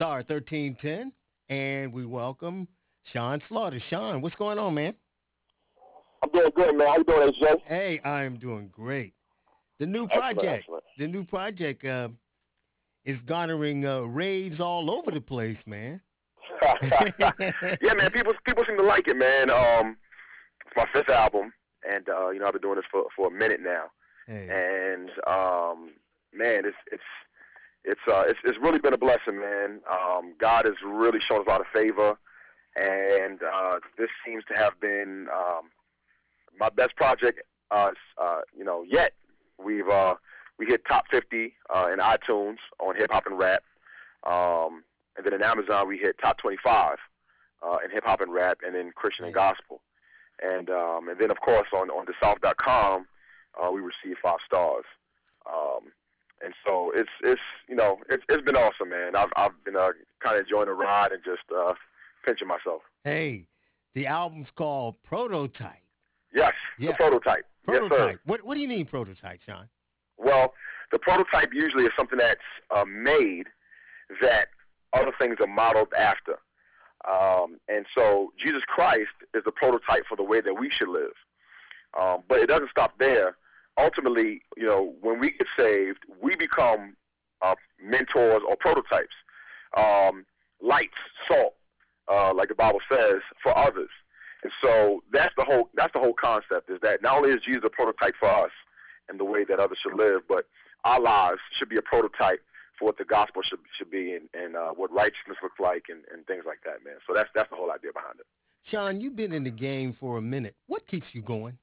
Star 1310, and we welcome Sean Slaughter. Sean, what's going on, man? I'm doing good, man. How you doing, AJ? Hey, I'm doing great. The new Excellent, project, excellent. the new project is garnering raves all over the place, man. Yeah, man. People seem to like it, man. It's my fifth album, and I've been doing this for a minute now, Hey, and man, it's really been a blessing, man. God has really shown us a lot of favor, and this seems to have been my best project, yet. We hit top 50 in iTunes on hip hop and rap. And then in Amazon, we hit top 25 in hip hop and rap, and then Christian and hey, gospel. And then, of course, on thesouth.com, we received 5 stars. Um, and so it's been awesome, man. I've been kind of enjoying the ride and just pinching myself. hey. The album's called Prototype. Yes, the Yeah, prototype. Yes, sir. Prototype. What do you mean prototype, Sean? Well, the prototype usually is something that's made that other things are modeled after. And so Jesus Christ is the prototype for the way that we should live. But it doesn't stop there. Ultimately, when we get saved, we become mentors or prototypes, lights, salt, like the Bible says, for others. And so that's the whole concept is that not only is Jesus a prototype for us and the way that others should live, but our lives should be a prototype for what the gospel should be and what righteousness looks like and things like that, man. So that's the whole idea behind it. Sean, you've been in the game for a minute. What keeps you going?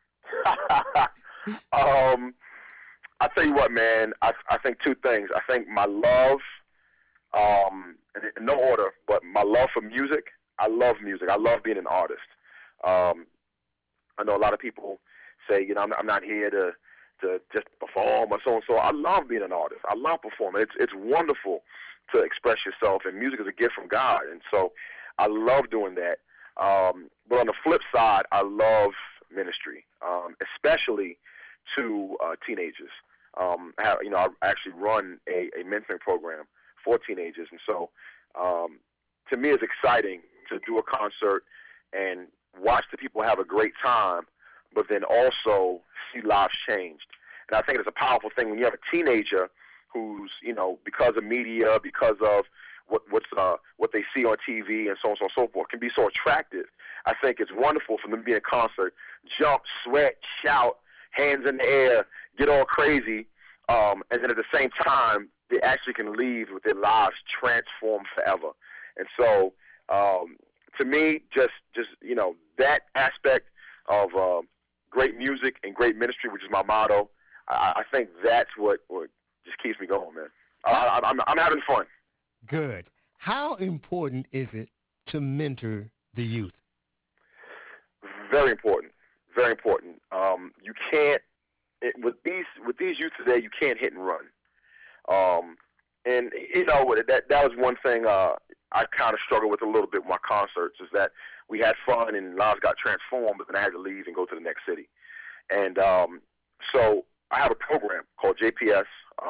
um, I tell you what, man. I think two things. I think my love, in no order, but my love for music. I love music. I love being an artist. Um, I know a lot of people say, I'm not here to just perform or so and so. I love being an artist. I love performing. It's wonderful to express yourself, and music is a gift from God, and so I love doing that. But on the flip side, I love ministry, especially to teenagers. I actually run a mentoring program for teenagers, and so um, to me, it's exciting to do a concert and watch the people have a great time, but then also see lives changed. And I think it's a powerful thing when you have a teenager who's, because of media, because of what they see on TV and so on and so forth, can be so attractive. I think it's wonderful for them to be in concert, jump, sweat, shout, hands in the air, get all crazy, and then at the same time, they actually can leave with their lives transformed forever. And so, to me, just that aspect of great music and great ministry, which is my motto, I think that's what just keeps me going, man. How I'm having fun. good. How important is it to mentor the youth? Very important. Very important. You can't with these youth today. You can't hit and run. And that was one thing I kind of struggled with a little bit with my concerts is that we had fun and lives got transformed, but then I had to leave and go to the next city. And so I have a program called JPS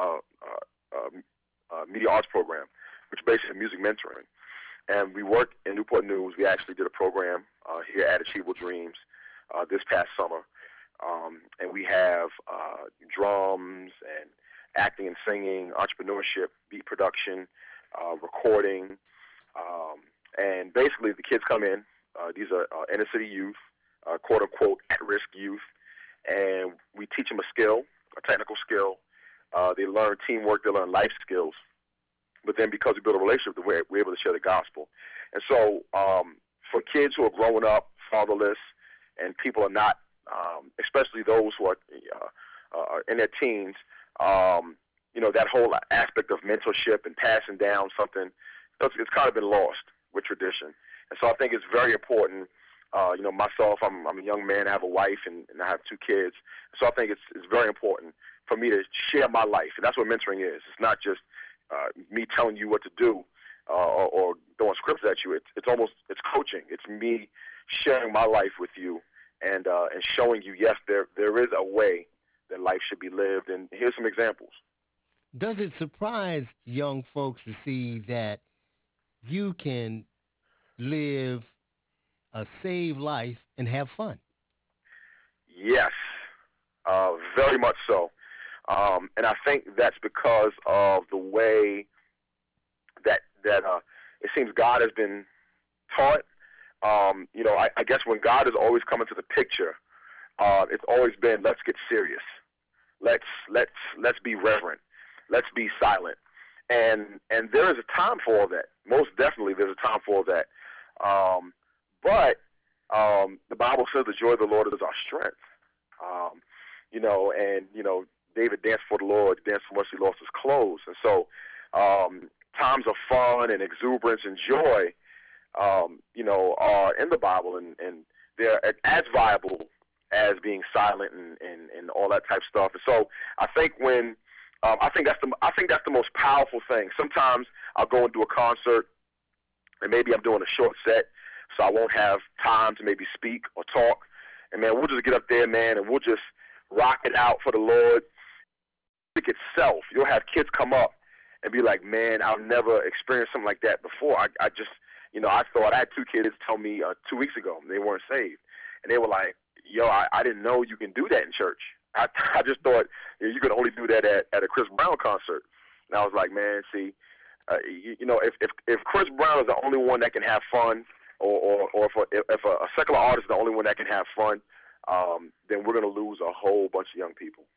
Media Arts Program, which is basically music mentoring. And we work in Newport News. We actually did a program here at Achievable Dreams this past summer. And we have drums and acting and singing, entrepreneurship, beat production, recording. And basically, the kids come in. These are inner city youth, quote unquote, at risk youth. And we teach them a skill, a technical skill. They learn teamwork, they learn life skills. But then because we build a relationship, we're able to share the gospel. And so for kids who are growing up fatherless and people are not, especially those who are in their teens, that whole aspect of mentorship and passing down something, it's kind of been lost with tradition. And so I think it's very important. Myself, I'm a young man, I have a wife, and I have 2 kids. So I think it's very important for me to share my life. And that's what mentoring is. It's not just me telling you what to do or throwing scripts at you. It's coaching. It's me sharing my life with you and showing you, yes, there is a way that life should be lived. And here's some examples. Does it surprise young folks to see that you can live a saved life and have fun. Yes, very much so. And I think that's because of the way that it seems God has been taught. I guess when God has always come into the picture, it's always been let's get serious, let's be reverent, let's be silent, and there is a time for all that. Most definitely, there's a time for all that. Um, but the Bible says the joy of the Lord is our strength. Um, David danced for the Lord, danced for much he lost his clothes, and so times of fun and exuberance and joy are in the Bible, and they're as viable as being silent and all that type of stuff. And so I think when I think that's the most powerful thing. Sometimes I'll go and do a concert, and maybe I'm doing a short set, so I won't have time to maybe speak or talk. And man, we'll just get up there, man, and we'll just rock it out for the Lord. Music itself, you'll have kids come up and be like, "Man, I've never experienced something like that before. I just, I thought I had two kids tell me 2 weeks ago they weren't saved, and they were like, "Yo, I didn't know you can do that in church. I just thought you could only do that at a Chris Brown concert." And I was like, "Man, see, if Chris Brown is the only one that can have fun, or if a secular artist is the only one that can have fun, then we're going to lose a whole bunch of young people."